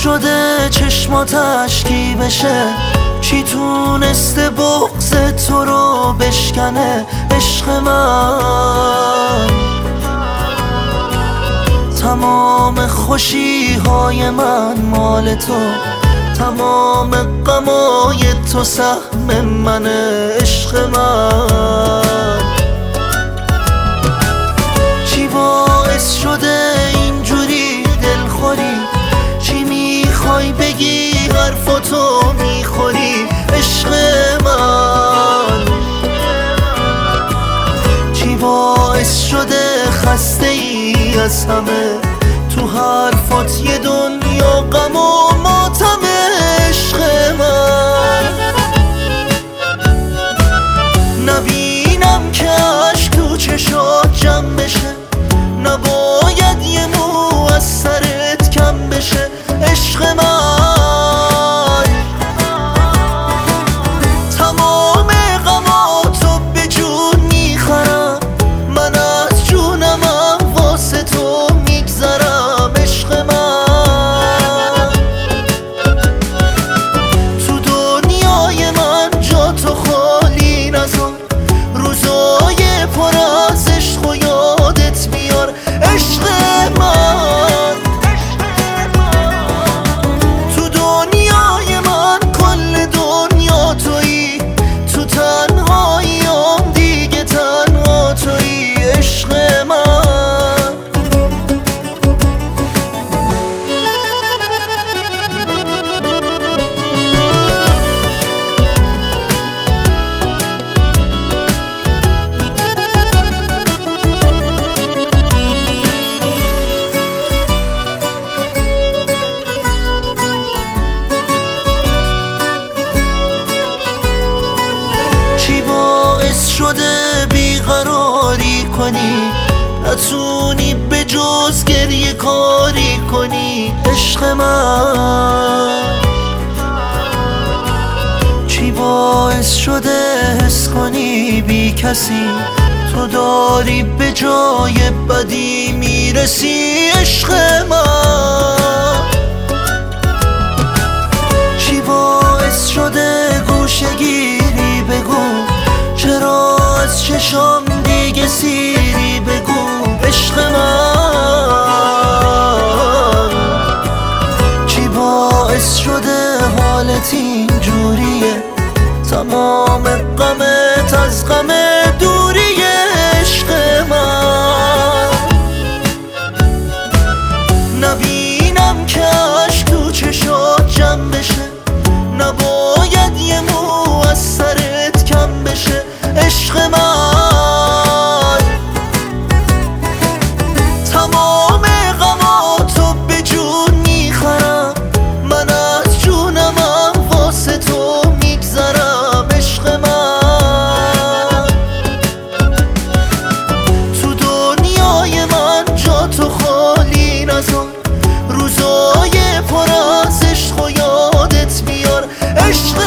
شده چشمات اشکی بشه، چی تونسته بغض تو رو بشکنه عشق من؟ تمام خوشی های من مال تو، تمام غمای تو سهم منه عشق من. چی باعث شده اینجوری دلخوری؟ چی میخوای بگی حرفاتو میخوری عشق من؟ چی باعث شده خسته ای از همه، تو حرفات یه دنیا غم و ماتم عشق من؟ نبینم که عشق تو چشات جمع بشه، نباید یه مو از سرت کم بشه عشق من. تمام غماتو به جون میخرم، من از جونمم واسه تو میگذرم عشق من. تو دنیای من جا تو خالی نذار، روزای پر از عشق و یادت میار عشق من. تو دنیای من کل دنیا تویی، تو تنهاییام دیگه تنها تویی عشق من. چی باعث شده بیقراری کنی، نتونی به جز گریه کاری کنی عشق من؟ چی باعث شده حس کنی بی کسی تو داری به جای بدی میرسی عشق من؟ چی باعث شده گوشه گیری بگو، چرا از چشام دیگه سیری بگو عشق من؟ چی باعث شده حالت اینجوریه، تمام غمت از غم دوری عشق من؟ نبینم که عشق تو چشات جمع بشه، نباید یه مو از سرت کم بشه عشق من. تمام غماتو به جون میخرم، من از جونمم واسه تو میگذرم عشق من. تو دنیای من جا تو خالی نذار، روزای پر از عشق و یادت میار عشق